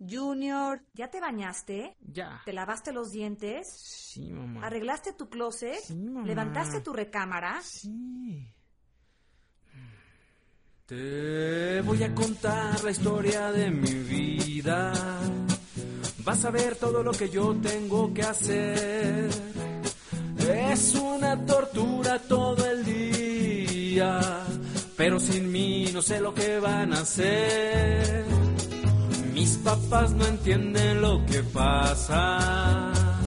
Junior, ¿ya te bañaste? Ya. ¿Te lavaste los dientes? Sí, mamá. ¿Arreglaste tu closet? Sí, mamá. ¿Levantaste tu recámara? Sí. Te voy a contar la historia de mi vida. Vas a ver todo lo que yo tengo que hacer. Es una tortura todo el día, pero sin mí no sé lo que van a hacer. Mis papás no entienden lo que pasa.